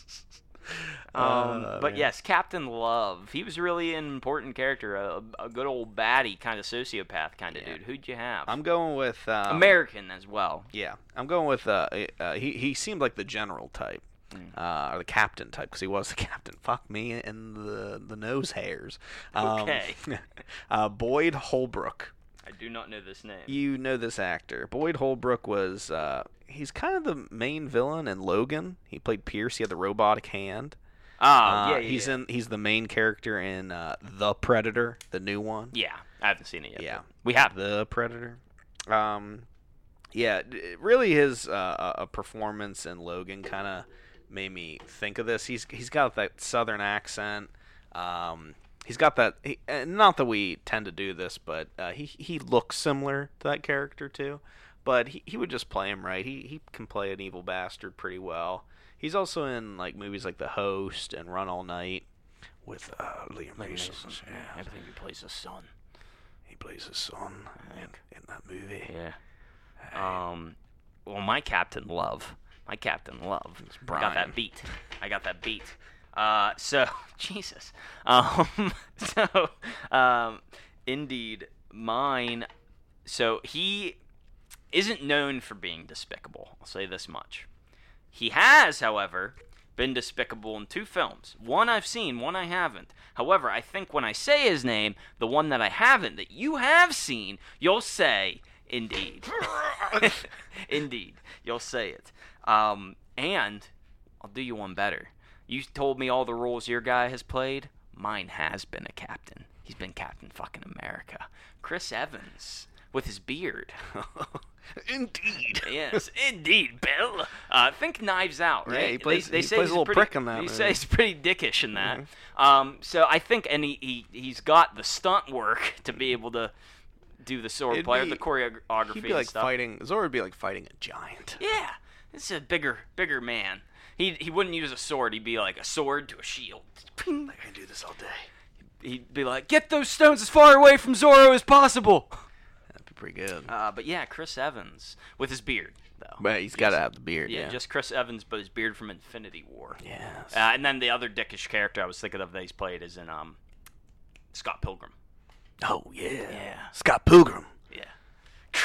Um, Uh, but man. yes, Captain Love. He was really an important character, a, a good old baddie kind of sociopath kind of Yeah. dude. Who'd you have? I'm going with um, American as well. Yeah, I'm going with. Uh, uh, he he seemed like the general type, Mm. uh, or the captain type, because he was the captain. Fuck me and the the nose hairs. Um, Okay. uh, Boyd Holbrook. I do not know this name. You know this actor. Boyd Holbrook was. Uh, he's kind of the main villain in Logan. He played Pierce. He had the robotic hand. Oh, Uh, yeah, yeah, he's yeah. in. He's the main character in uh, The Predator, the new one. Yeah, I haven't seen it yet. Yeah, but we have. The Predator. Um, yeah, d- really, his uh, a performance in Logan kind of made me think of this. He's he's got that southern accent. Um, he's got that. He, and not that we tend to do this, but uh, he he looks similar to that character too. But he, he would just play him right. He he can play an evil bastard pretty well. He's also in like movies like The Host and Run All Night with uh, Liam Neeson. Yeah, I think he plays his son. He plays his son in, in that movie. Yeah. Um. Well, my Captain Love. My Captain Love. I got Brian. that beat. I got that beat. Uh. So Jesus. Um. So. Um. Indeed, mine. So he isn't known for being despicable. I'll say this much. He has, however, been despicable in two films. One I've seen, one I haven't. However, I think when I say his name, the one that I haven't, that you have seen, you'll say, indeed. Indeed. You'll say it. Um, and I'll do you one better. You told me all the roles your guy has played. Mine has been a captain. He's been Captain fucking America. Chris Evans, with his beard. Indeed. Yes, indeed, Bill. Uh, think Knives Out, right? Yeah, he plays- They, they he say plays he's a little pretty, prick in that He movie. say he's pretty dickish in that. Mhm. Um, so I think, and he, he he's got the stunt work to be able to do the sword It'd play, or be- the choreography He'd be and like stuff. fighting. Zora would be like fighting a giant. Yeah, this is a bigger bigger man. He he wouldn't use a sword. He'd be like a sword to a shield. Ping. I can do this all day. He'd be like, get those stones as far away from Zorro as possible. That'd be pretty good. Uh, but yeah, Chris Evans with his beard though. But he's got to have the beard. Yeah, Yeah, just Chris Evans, but his beard from Infinity War. Yes. Uh, and then the other dickish character I was thinking of that he's played is in um, Scott Pilgrim. oh yeah. Yeah. Scott Pilgrim. Yeah.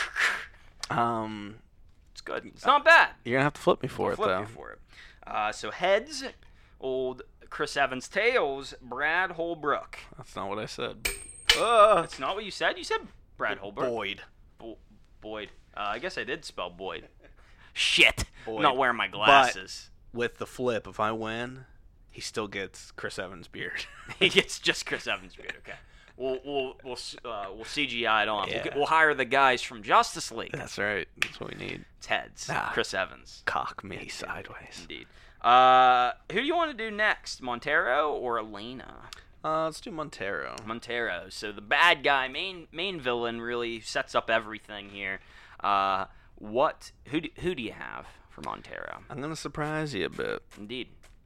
Um, It's good. It's not bad. you're gonna have to flip me for I'll it flip though. you for it. Uh, so heads, old Chris Evans. Tails, Brad Holbrook. That's not what I said. That's not what you said. You said Brad Holbrook. Boyd. Bo- Boyd. Uh, I guess I did spell Boyd. Shit. I'm Boyd. not wearing my glasses. With the flip, if I win, he still gets Chris Evans' beard. It's just Chris Evans' beard. Okay. We'll we'll we'll uh, we'll C G I it on. We'll, Yeah. get, we'll hire the guys from Justice League. That's right. That's what we need. It's heads. Ah. Chris Evans. Cock me sideways. Indeed. Uh, who do you want to do next, Montero or Elena? Uh, let's do Montero. Montero. So the bad guy, main main villain, really sets up everything here. Uh, what? Who do, who do you have for Montero? I'm gonna surprise you a bit. Indeed.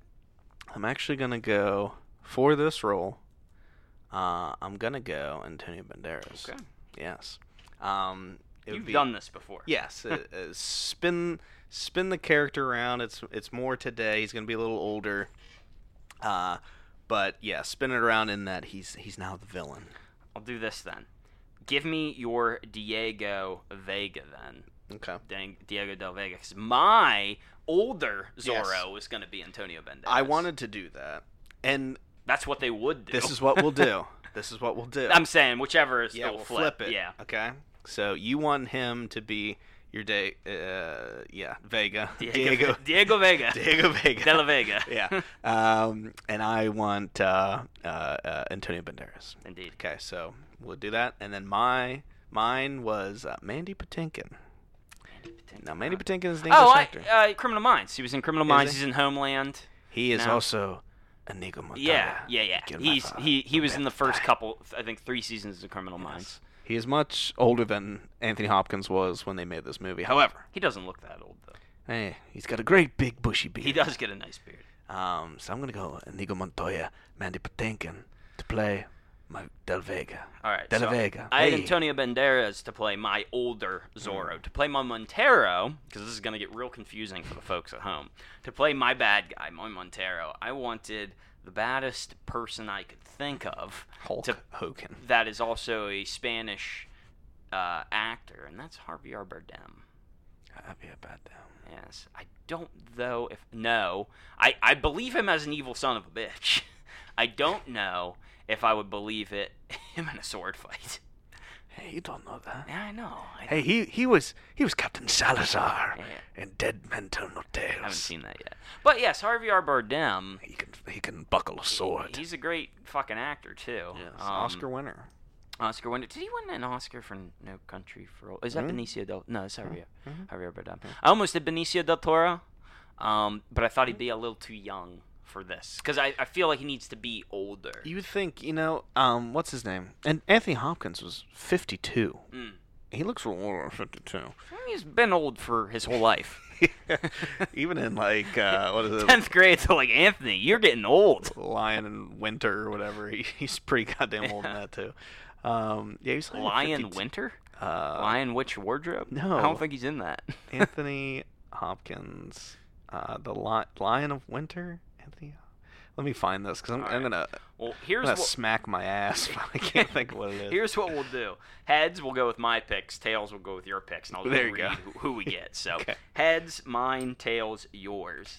I'm actually gonna go for this role. Uh, I'm gonna go Antonio Banderas. Okay. Yes. Um, it would You've be- done this before. Yes. uh, uh, spin spin the character around. It's it's more today. He's gonna be a little older. Uh, but yeah, spin it around in that he's he's now the villain. I'll do this then. Give me your Diego Vega then. Okay. Di- Diego Del Vega. Because my older Yes. Zorro is going to be Antonio Banderas. I wanted to do that, and That's what they would do. this is what we'll do. This is what we'll do. I'm saying whichever is yeah, still we'll flip. flip it. Yeah. Okay. So you want him to be your day. Uh, yeah, Vega. Diego, Diego Vega. Diego Vega. De La Vega. yeah. Um, and I want uh, uh, uh, Antonio Banderas. Indeed. Okay, so we'll do that, and then my mine was uh, Mandy Patinkin. Now Mandy Patinkin is an English Oh, I, actor. uh, Criminal Minds. He was in Criminal Is Minds. he? He's in Homeland. He is no. also Inigo Montoya. Yeah, yeah, yeah. Kill my He's father, he he my was in the father first died. couple, I think, three seasons of Criminal Minds. He is much older than Anthony Hopkins was when they made this movie. However, He doesn't look that old though. hey, he's got a great big bushy beard. He does get a nice beard. Um, so I'm gonna go Inigo Montoya, Mandy Patinkin to play my Del Vega. All right. De La so Vega. I had Hey. Antonio Banderas to play my older Zorro. To play my Montero, because this is going to get real confusing for the folks at home. To play my bad guy, my Montero, I wanted the baddest person I could think of Hulk to, Hogan. that is also a Spanish uh, actor, and that's Javier Bardem. That'd be a bad damn. Yes. I don't, though, if... No. I, I believe him as an evil son of a bitch. I don't know if I would believe it him in a sword fight. Hey, you don't know that. Yeah, I know. I Hey, he he was he was Captain Salazar Yeah. in Dead Men Tell No Tales. haven't seen that yet. But yes, Javier Bardem. He can he can buckle a sword. He's a great fucking actor too. Yes, Um, Oscar winner. Oscar winner. Did he win an Oscar for No Country for Old? Is that Mhm. Benicio del? No, it's Javier. Mhm. Javier Bardem. I almost did Benicio del Toro, um, but I thought he'd be a little too young for this because I, I feel like he needs to be older. You would think, you know, um, what's his name? And Anthony Hopkins was fifty-two. Mm. He looks older than fifty-two. He's been old for his whole life. Even in like uh, what is it? Tenth grade, so like Anthony, you're getting old. Lion in Winter or whatever. He, he's pretty goddamn old in that too. Um, yeah, he's like Lion fifty-two. Winter? Uh, Lion Witch Wardrobe? no. I don't think he's in that. Anthony Hopkins, uh, the li- Lion of Winter. Anthony, let me find this because I'm, All I'm right. gonna, Well, I'm here's gonna what smack my ass. But I can't think of what it is. here's what we'll do. Heads, we'll go with my picks. Tails, we'll go with your picks, and I'll There you read go. who, who we get. So Okay. heads, mine. Tails, yours.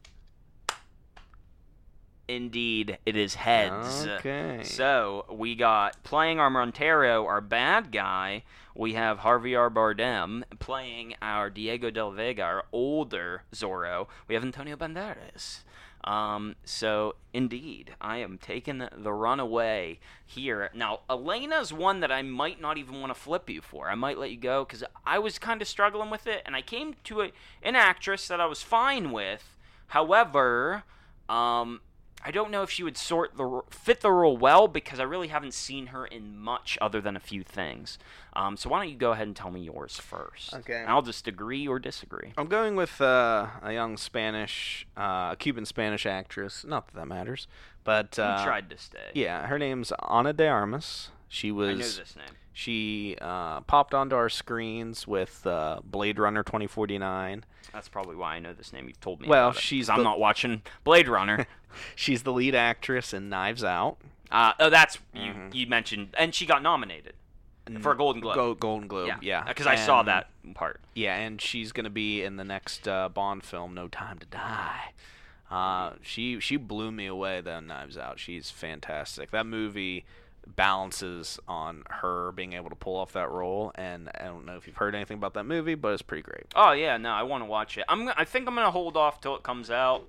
Indeed, it is heads. Okay. So we got playing our Montero, our bad guy. We have Javier Bardem playing our Diego Del Vega, our older Zorro. We have Antonio Banderas. Um, so indeed, I am taking the runaway here. Now, Elena's one that I might not even want to flip you for. I might let you go because I was kind of struggling with it, and I came to a, an actress that I was fine with. However, um, I don't know if she would sort the fit the role well because I really haven't seen her in much other than a few things. Um, so why don't you go ahead and tell me yours first? Okay. And I'll just agree or disagree. I'm going with uh, a young Spanish, uh, Cuban Spanish actress. Not that that matters, but uh, you tried to stay. yeah, her name's Ana de Armas. She was. I know this name. She uh, popped onto our screens with uh, Blade Runner twenty forty-nine. That's probably why I know this name. You've told me. Well, about it, she's 'cause I'm the- not watching Blade Runner. She's the lead actress in Knives Out. uh, oh, that's you. Mhm. You mentioned, and she got nominated for a Golden Globe. Go- Golden Globe, yeah, yeah. Because I saw And- that part. Yeah, and she's gonna be in the next uh, Bond film, No Time to Die. Uh, she she blew me away. Though Knives Out, she's fantastic. That movie balances on her being able to pull off that role, and I don't know if you've heard anything about that movie, but it's pretty great. Oh yeah, no, I want to watch it. I'm. I think I'm gonna hold off till it comes out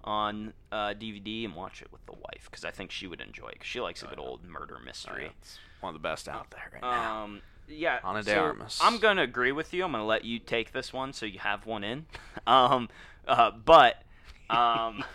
on uh, D V D and watch it with the wife because I think she would enjoy it. Cause she likes a good old murder mystery. It's one of the best out there right now. Um, yeah. Ana de so Armas. I'm gonna agree with you. I'm gonna let you take this one so you have one in. um, uh, but um,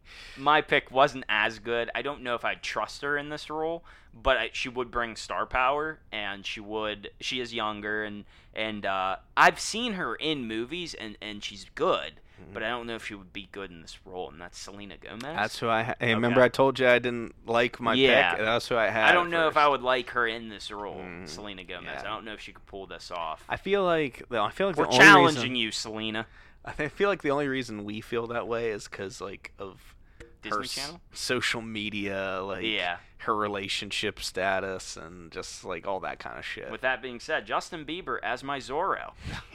my pick wasn't as good. I don't know if I'd trust her in this role, but I, she would bring star power, and she would. She is younger, and and uh, I've seen her in movies, and and she's good. But I don't know if she would be good in this role, and that's Selena Gomez. That's who I. Ha- hey, remember Okay. I told you I didn't like my Yeah. pick. That's who I had. I don't at know if first. I would like her in this role, Mm, Selena Gomez. yeah. I don't know if she could pull this off. I feel like. Well, I feel like We're the only challenging reason, you, Selena. I thi- feel like the only reason we feel that way is because like of Disney her s- Channel? social media, like Yeah. her relationship status, and just like all that kind of shit. With that being said, Justin Bieber as my Zorro.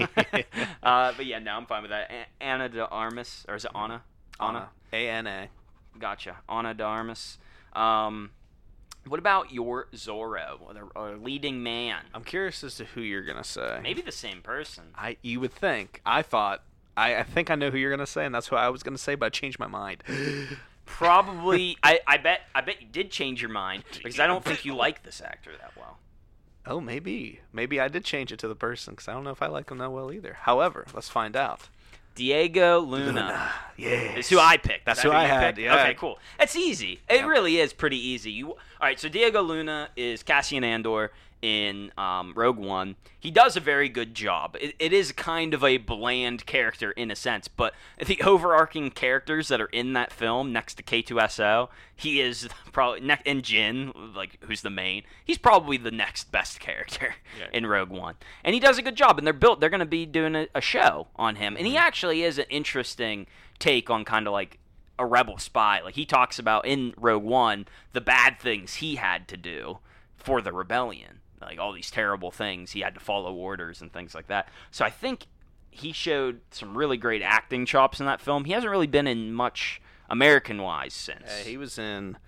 uh, but yeah, no, I'm fine with that. A- Anna de Armas, or is it Anna? Anna? A N A. Gotcha. Anna de Armas. Um, what about your Zorro, or, the, or leading man? I'm curious as to who you're gonna say. Maybe the same person. I. You would think. I thought. I, I think I know who you're gonna say, and that's who I was gonna say, but I changed my mind. Probably. I, I bet. I bet you did change your mind because I don't think you like this actor that well. Oh, maybe. Maybe I did change it to the person because I don't know if I like him that well either. However, let's find out. Diego Luna. Yeah. Is who I picked. That's Is who that I you had, picked? yeah. Okay, cool. It's easy. It Yep. really is pretty easy. You all right? So Diego Luna is Cassian Andor in um, Rogue One. He does a very good job. It, it is kind of a bland character in a sense, but the overarching characters that are in that film next to K two S O, he is probably ne- and Jin, like who's the main. He's probably the next best character Yeah. in Rogue One, and he does a good job. And they're built. They're going to be doing a, a show on him, and he actually is an interesting take on kind of like a rebel spy. Like he talks about in Rogue One the bad things he had to do for the rebellion, like all these terrible things he had to follow orders and things like that. So I think he showed some really great acting chops in that film. He hasn't really been in much American wise since. Uh, he was in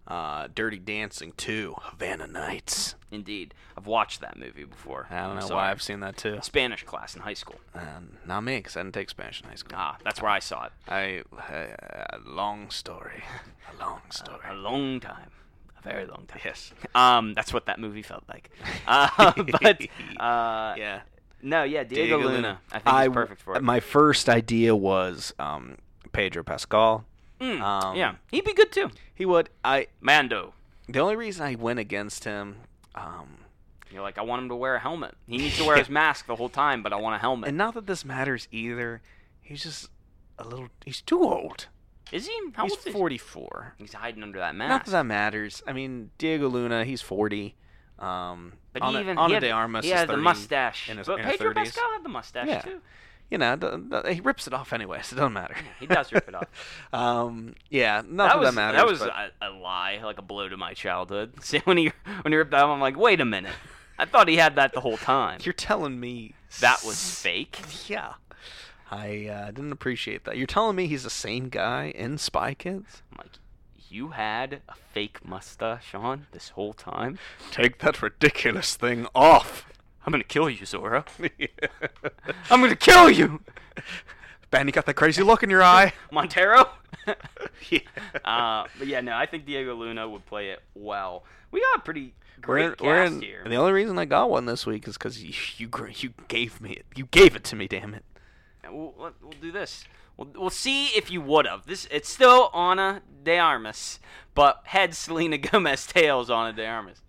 Uh, Dirty Dancing two, Havana Nights. Indeed. I've watched that movie before. I don't know Sorry. why I've seen that too. Spanish class in high school. Um, not me, because I didn't take Spanish in high school. Ah, that's where I saw it. I uh, long story, a long story. A long time. A very long time. Yes. Um, that's what that movie felt like. Uh, but uh, yeah. no, yeah, Diego, Diego Luna. Luna. I think I, he's perfect for it. My first idea was um, Pedro Pascal. Mm, um, yeah, he'd be good too. He would. I. Mando. The only reason I went against him, um, You're like, I want him to wear a helmet. He needs to wear his mask the whole time, but I want a helmet. and not that this matters either, he's just a little. He's too old. Is he? How he's old is he? forty-four. He's hiding under that Not mask. that that matters. I mean, Diego Luna, he's forty. Um, But Ana, he even Ana he had, de Armas he is had the thirty mustache. in his, but in his Pedro thirties. Pascal had the mustache Yeah. too. You know, the, the, he rips it off anyway, so it doesn't matter. He does rip it off. um, yeah, not that that, was that matters. that was but a, a lie, like a blow to my childhood. See, when he when he ripped that, off, I'm like, wait a minute. I thought he had that the whole time. you're telling me That was fake. Yeah, I uh, didn't appreciate that. You're telling me he's the same guy in Spy Kids? I'm like, you had a fake mustache on this whole time? Take that ridiculous thing off. I'm gonna kill you, Zora. I'm gonna kill you, Ben. You got that crazy look in your eye. Montero. Yeah. Uh, but yeah, no, I think Diego Luna would play it well. We got a pretty great We're, cast we're in, here. The only reason I got one this week is because you, you gr- you gave me it. You gave it to me. Damn it. We'll, we'll we'll do this. We'll, we'll see if you would have. This it's still Ana de Armas, but head Selena Gomez, tails Ana de Armas.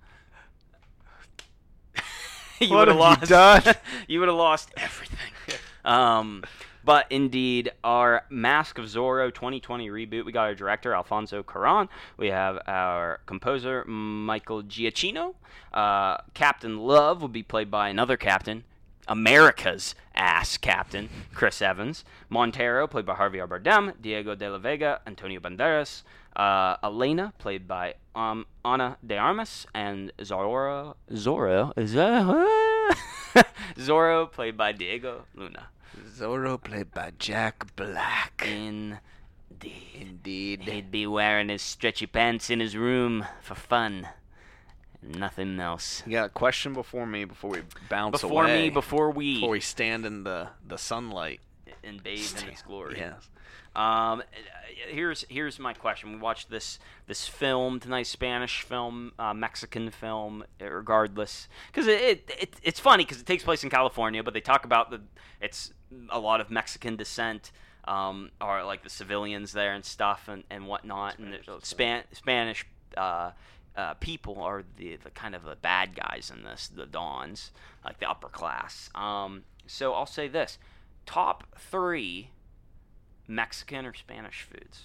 you What would have you lost. done? You would have lost everything. um, but indeed, our Mask of Zorro twenty twenty reboot. We got our director Alfonso Cuarón. We have our composer Michael Giacchino. Uh, Captain Love will be played by another captain. America's ass captain, Chris Evans. Montero, played by Javier Bardem. Diego de la Vega, Antonio Banderas. Uh, Elena, played by um, Ana de Armas. And Zorro, Zorro, Zorro, Zorro, played by Diego Luna. Zorro played by Jack Black. Indeed. Indeed. He'd be wearing his stretchy pants in his room for fun. Nothing else. You got a question before me before we bounce Before away. me, before we, Before we stand in the, the sunlight. and bathe in its glory. Yes. Um, here's here's my question. We watched this this film tonight, Spanish film, uh, Mexican film, regardless, because it, it, it it's funny because it takes place in California, but they talk about the it's a lot of Mexican descent, um, or like the civilians there and stuff and, and whatnot, and the Span Spanish uh, uh, people are the the kind of the bad guys in this, the Dons, like the upper class. Um, so I'll say this: top three Mexican or Spanish foods.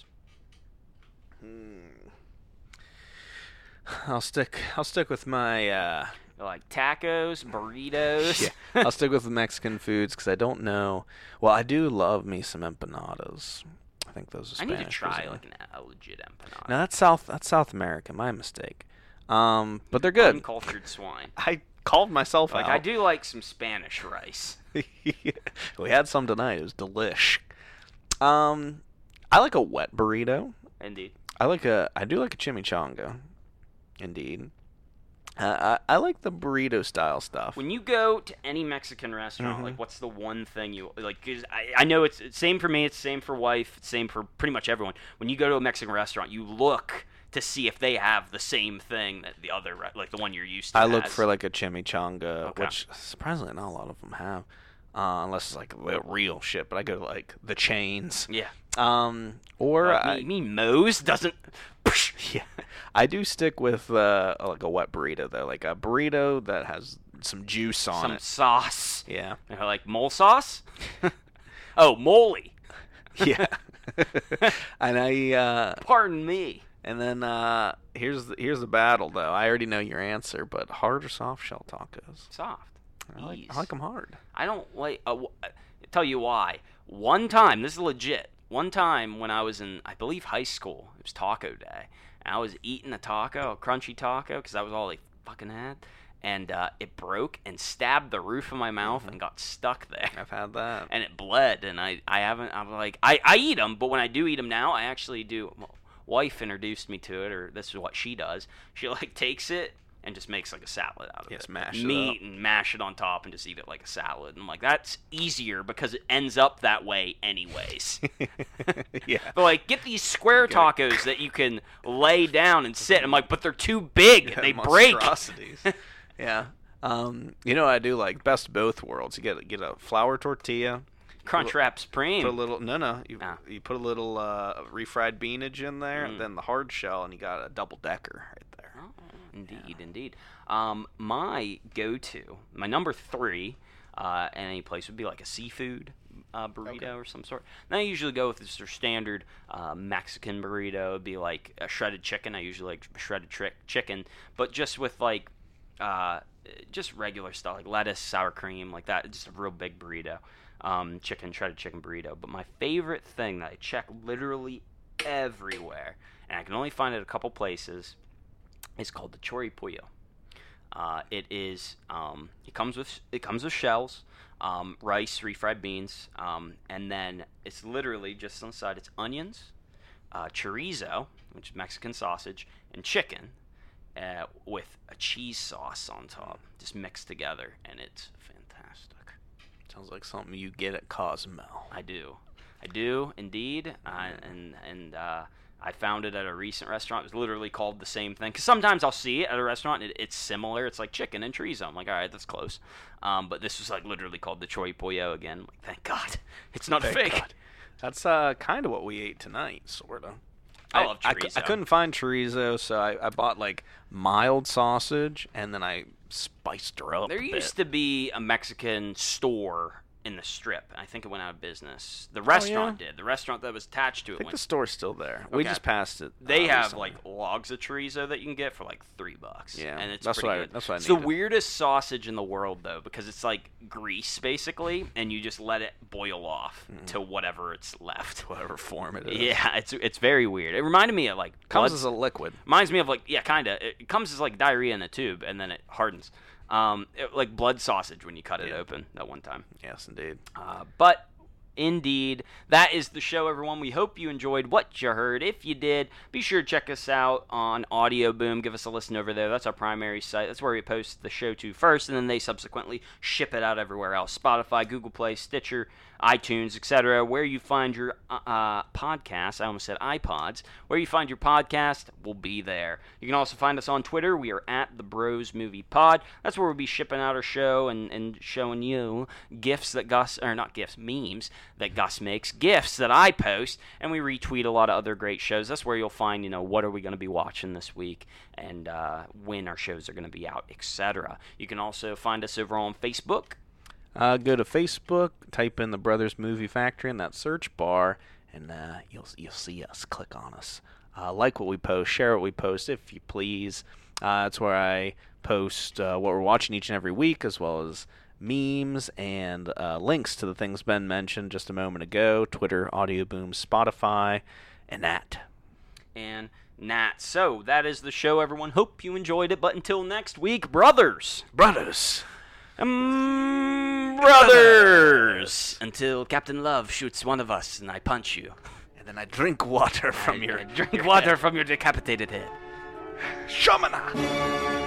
Hmm. I'll stick. I'll stick with my. Uh, Like tacos, burritos. yeah, I'll stick with the Mexican foods because I don't know. Well, I do love me some empanadas. I think those are I Spanish. need to try cuisine. like an, a legit empanada. No, that's South. That's South America. My mistake. Um, but they're good. Uncultured swine. I called myself Like out. I do like some Spanish rice. We had some tonight. It was delish. Um, I like a wet burrito. Indeed. I like a. I do like a chimichanga. Indeed. Uh, I I like the burrito style stuff. When you go to any Mexican restaurant, Mhm. like what's the one thing you like? 'Cause I, I know it's, it's same for me. It's same for wife. It's same for pretty much everyone. When you go to a Mexican restaurant, you look to see if they have the same thing that the other, re- like the one you're used to. I look has. for like a chimichanga, Okay. which surprisingly not a lot of them have, uh, unless it's like the real shit. But I go to like the chains. yeah. Um, or Uh, I, me, me Moe's doesn't. yeah, I do stick with uh, like a wet burrito though, like a burrito that has some juice on Some it. sauce. Yeah, They're like mole sauce. Oh, moly. yeah. And I uh, Pardon me. and then uh, here's the, here's the battle though. I already know your answer, but hard or soft shell tacos? Soft. I like Ease. I like them hard. I don't like. Uh, w- uh, tell you why. One time, this is legit. One time when I was in, I believe, high school, it was taco day, and I was eating a taco, a crunchy taco, because that was all I fucking had, and uh, it broke and stabbed the roof of my mouth and got stuck there, I've had that. and it bled. And I, I haven't. I'm like, I, I eat them, but when I do eat them now, I actually do. wife introduced me to it, or this is what she does. She like takes it and just makes like a salad out of Yes, it. mash it Meat up. and mash it on top and just eat it like a salad. And I'm like, that's easier because it ends up that way anyways. Yeah. But like, get these square tacos that you can lay down and sit. I'm like, but they're too big. Yeah, They break. monstrosities. Yeah. Um, you know what I do like best of both worlds. You get get a flour tortilla. Crunchwrap Supreme. Put a little no no you Ah. you put a little uh, refried beanage in there, Mm. and then the hard shell, and you got a double decker right there. Oh, indeed, indeed. Um, my go-to, my number three, uh, at any place would be like a seafood uh, burrito Okay. or some sort. And I usually go with just their standard uh, Mexican burrito. It'd be like a shredded chicken. I usually like shredded tri- chicken, but just with like uh, just regular stuff like lettuce, sour cream, like that. Just a real big burrito. Um, chicken, shredded chicken burrito. But my favorite thing that I check literally everywhere, and I can only find it a couple places, is called the choripollo. Uh, it is. Um, it comes with. It comes with shells, um, rice, refried beans, um, and then it's literally just on the side. It's onions, uh, chorizo, which is Mexican sausage, and chicken, uh, with a cheese sauce on top, just mixed together, and it's fantastic. Sounds like something you get at Cozumel. I do, I do indeed, uh, and and uh, I found it at a recent restaurant. It was literally called the same thing. Because sometimes I'll see it at a restaurant and it, it's similar. It's like chicken and chorizo. I'm like, all right, that's close. Um, but this was like literally called the choripollo again. I'm like, thank God, it's not Thank fake. God. That's uh, kind of what we ate tonight, sort of. I love I, cou- chorizo. I couldn't find chorizo, so I, I bought like mild sausage, and then I spiced her up. There a used bit. to be a Mexican store in the Strip. I think it went out of business. The restaurant did. The restaurant that was attached to I it think went. the store's still there. We Okay. just passed it. They uh, have recently. like logs of chorizo that you can get for like three bucks. Yeah, and it's that's pretty what I- good. that's what I It's the needed. weirdest sausage in the world though, because it's like grease basically, and you just let it boil off Mm-hmm. to whatever it's left. whatever form it is. Yeah, it's it's very weird. It reminded me of like Comes blood- as a liquid. reminds me of like yeah, kind of. It, it comes as like diarrhea in a tube, and then it hardens. Um, it, like blood sausage when you cut it Yeah. open that one time. Yes, indeed. Uh, but indeed, that is the show, everyone. We hope you enjoyed what you heard. If you did, be sure to check us out on Audio Boom. Give us a listen over there. That's our primary site. That's where we post the show to first, and then they subsequently ship it out everywhere else. Spotify, Google Play, Stitcher, iTunes, et cetera. Where you find your uh, podcasts, I almost said iPods. Where you find your podcast, we'll be there. You can also find us on Twitter. We are at the Bros Movie Pod. That's where we'll be shipping out our show and, and showing you gifts that Gus, or not gifts, memes that Gus makes, gifts that I post, and we retweet a lot of other great shows. That's where you'll find, you know, what are we going to be watching this week and uh, when our shows are going to be out, et cetera. You can also find us over on Facebook. Uh, go to Facebook, type in the Brothers Movie Factory in that search bar, and uh, you'll you'll see us. Click on us. Uh, like what we post, share what we post, if you please. Uh, that's where I post uh, what we're watching each and every week, as well as memes and uh, links to the things Ben mentioned just a moment ago. Twitter, Audio Boom, Spotify, and that. And Nat. So that is the show, everyone. Hope you enjoyed it. But until next week, brothers. Brothers. Um, brothers. Until Captain Love shoots one of us and I punch you. And then I drink water from I- your I drink your water head. from your decapitated head. Shamana.